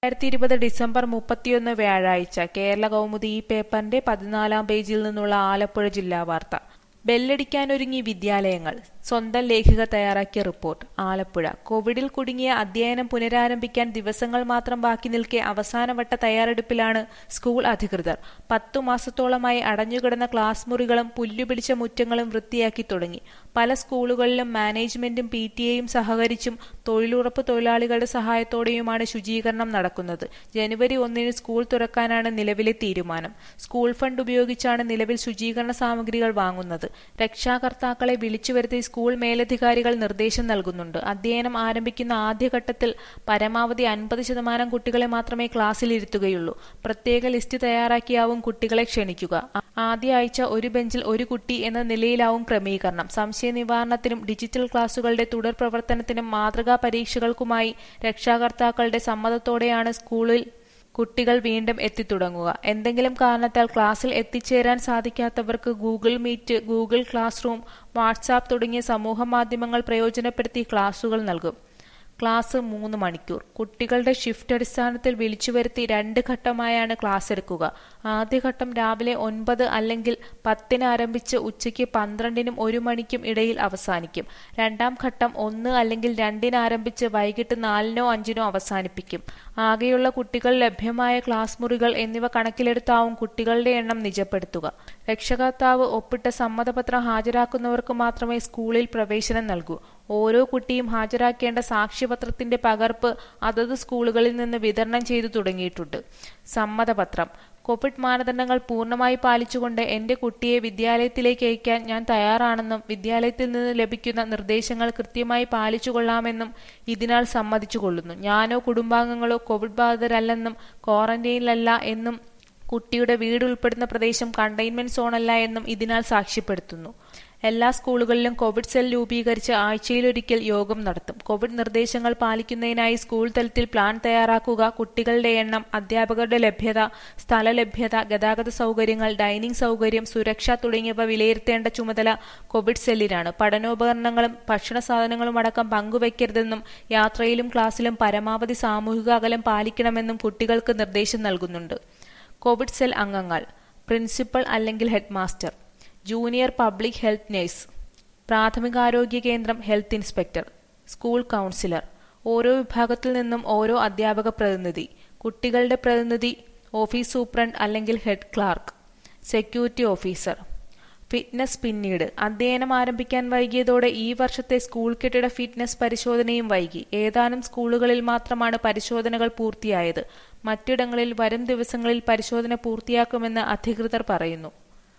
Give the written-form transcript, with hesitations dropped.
2020 December 31 വ്യാഴാഴ്ച കേരള കൗമുദി ഈ പേപ്പറിന്റെ 14-ാം പേജിൽ നിന്നുള്ള ആലപ്പുഴ ജില്ലാ വാർത്ത. ബെല്ലടിക്കാനൊരുങ്ങി വിദ്യാലയങ്ങൾ. സ്വന്തം ലേഖിക തയ്യാറാക്കിയ റിപ്പോർട്ട്. ആലപ്പുഴ. കോവിഡിൽ കുടുങ്ങിയ അധ്യയനം പുനരാരംഭിക്കാൻ ദിവസങ്ങൾ മാത്രം ബാക്കി നിൽക്കെ അവസാനവട്ട തയ്യാറെടുപ്പിലാണ് സ്കൂൾ അധികൃതർ. 10 മാസത്തോളമായി അടഞ്ഞുകിടന്ന ക്ലാസ് മുറികളും പുല്ലുപിടിച്ച മുറ്റങ്ങളും വൃത്തിയാക്കി തുടങ്ങി. പല സ്കൂളുകളിലും മാനേജ്മെന്റും PTA-യും സഹകരിച്ചും തൊഴിലുറപ്പ് തൊഴിലാളികളുടെ സഹായത്തോടെയുമാണ് ശുചീകരണം നടക്കുന്നത്. ജനുവരി 1-ന് സ്കൂൾ തുറക്കാനാണ് നിലവിലെ തീരുമാനം. സ്കൂൾ ഫണ്ട് ഉപയോഗിച്ചാണ് നിലവിൽ ശുചീകരണ സാമഗ്രികൾ വാങ്ങുന്നത്. രക്ഷാകർത്താക്കളെ വിളിച്ചുവരുത്തി സ്കൂൾ മേലധികാരികൾ നിർദ്ദേശം നൽകുന്നുണ്ട്. അധ്യയനം ആരംഭിക്കുന്ന ആദ്യഘട്ടത്തിൽ പരമാവധി 50% കുട്ടികളെ മാത്രമേ ക്ലാസ്സിലിരുത്തുകയുള്ളൂ. പ്രത്യേക ലിസ്റ്റ് തയ്യാറാക്കിയാവും കുട്ടികളെ ക്ഷണിക്കുക. ആദ്യ ആഴ്ച ഒരു ബെഞ്ചിൽ ഒരു കുട്ടി എന്ന നിലയിലാവും ക്രമീകരണം. സംശയ നിവാരണത്തിനും ഡിജിറ്റൽ ക്ലാസുകളുടെ തുടർ പ്രവർത്തനത്തിനും മാതൃകാ പരീക്ഷകൾക്കുമായി രക്ഷാകർത്താക്കളുടെ സമ്മതത്തോടെയാണ് സ്കൂളിൽ കുട്ടികൾ വീണ്ടും എത്തിത്തുടങ്ങുക. എന്തെങ്കിലും കാരണത്താൽ ക്ലാസ്സിൽ എത്തിച്ചേരാൻ സാധിക്കാത്തവർക്ക് Google meet, Google classroom, WhatsApp തുടങ്ങിയ സമൂഹമാധ്യമങ്ങൾ പ്രയോജനപ്പെടുത്തി ക്ലാസുകൾ നൽകും. ക്ലാസ് 3 മണിക്കൂർ. കുട്ടികളുടെ ഷിഫ്റ്റ് അടിസ്ഥാനത്തിൽ വിളിച്ചുവരുത്തി 2 ഘട്ടമായാണ് ക്ലാസ് എടുക്കുക. ആദ്യഘട്ടം രാവിലെ 9 അല്ലെങ്കിൽ 10-ന് ആരംഭിച്ച് ഉച്ചയ്ക്ക് 12-നും 1 മണിക്കും ഇടയിൽ അവസാനിക്കും. രണ്ടാം ഘട്ടം 1 അല്ലെങ്കിൽ 2-ന് ആരംഭിച്ച് വൈകിട്ട് 4-നോ 5-നോ അവസാനിപ്പിക്കും. ആകെയുള്ള കുട്ടികൾ, ലഭ്യമായ ക്ലാസ് മുറികൾ എന്നിവ കണക്കിലെടുത്താവും കുട്ടികളുടെ എണ്ണം നിജപ്പെടുത്തുക. രക്ഷകർത്താവ് ഒപ്പിട്ട സമ്മതപത്രം ഹാജരാക്കുന്നവർക്ക് മാത്രമേ സ്കൂളിൽ പ്രവേശനം നൽകൂ. ഓരോ കുട്ടിയും ഹാജരാക്കേണ്ട സാക്ഷ്യപത്രത്തിന്റെ പകർപ്പ് അതത് സ്കൂളുകളിൽ നിന്ന് വിതരണം ചെയ്തു തുടങ്ങിയിട്ടുണ്ട്. സമ്മതപത്രം. കോവിഡ് മാനദണ്ഡങ്ങൾ പൂർണ്ണമായി പാലിച്ചുകൊണ്ട് എന്റെ കുട്ടിയെ വിദ്യാലയത്തിലേക്ക് അയക്കാൻ ഞാൻ തയ്യാറാണെന്നും വിദ്യാലയത്തിൽ നിന്ന് ലഭിക്കുന്ന നിർദ്ദേശങ്ങൾ കൃത്യമായി പാലിച്ചുകൊള്ളാമെന്നും ഇതിനാൽ സമ്മതിച്ചുകൊള്ളുന്നു. ഞാനോ കുടുംബാംഗങ്ങളോ കോവിഡ് ബാധിതരല്ലെന്നും ക്വാറന്റൈനിലല്ല എന്നും കുട്ടിയുടെ വീട് ഉൾപ്പെടുന്ന പ്രദേശം കണ്ടെയ്ൻമെന്റ് സോണല്ല എന്നും ഇതിനാൽ സാക്ഷ്യപ്പെടുത്തുന്നു. എല്ലാ സ്കൂളുകളിലും കോവിഡ് സെൽ രൂപീകരിച്ച് ആഴ്ചയിലൊരിക്കൽ യോഗം നടത്തും. കോവിഡ് നിർദ്ദേശങ്ങൾ പാലിക്കുന്നതിനായി സ്കൂൾ തലത്തിൽ പ്ലാൻ തയ്യാറാക്കുക. കുട്ടികളുടെ എണ്ണം, അധ്യാപകരുടെ ലഭ്യത, സ്ഥല ലഭ്യത, ഗതാഗത സൗകര്യങ്ങൾ, ഡൈനിങ് സൗകര്യം, സുരക്ഷ തുടങ്ങിയവ വിലയിരുത്തേണ്ട ചുമതല കോവിഡ് സെല്ലിനാണ്. പഠനോപകരണങ്ങളും ഭക്ഷണ സാധനങ്ങളും അടക്കം പങ്കുവയ്ക്കരുതെന്നും യാത്രയിലും ക്ലാസ്സിലും പരമാവധി സാമൂഹിക അകലം പാലിക്കണമെന്നും കുട്ടികൾക്ക് നിർദ്ദേശം നൽകുന്നുണ്ട്. കോവിഡ് സെൽ അംഗങ്ങൾ: പ്രിൻസിപ്പൽ അല്ലെങ്കിൽ headmaster, junior public health nurse, പ്രാഥമികാരോഗ്യ കേന്ദ്രം ഹെൽത്ത് ഇൻസ്പെക്ടർ, സ്കൂൾ കൗൺസിലർ. ഓരോ വിഭാഗത്തിൽ നിന്നും ഓരോ അധ്യാപക പ്രതിനിധി. കുട്ടികളുടെ പ്രതിനിധി ഓഫീസ് സൂപ്രണ്ട് അല്ലെങ്കിൽ head clerk, security officer. Fitness. പിന്നീട് അധ്യയനം ആരംഭിക്കാൻ വൈകിയതോടെ ഈ വർഷത്തെ സ്കൂൾ കെട്ടിട ഫിറ്റ്നസ് പരിശോധനയും വൈകി. ഏതാനും സ്കൂളുകളിൽ മാത്രമാണ് പരിശോധനകൾ പൂർത്തിയായത്. മറ്റിടങ്ങളിൽ വരും ദിവസങ്ങളിൽ പരിശോധന പൂർത്തിയാക്കുമെന്ന് അധികൃതർ പറയുന്നു.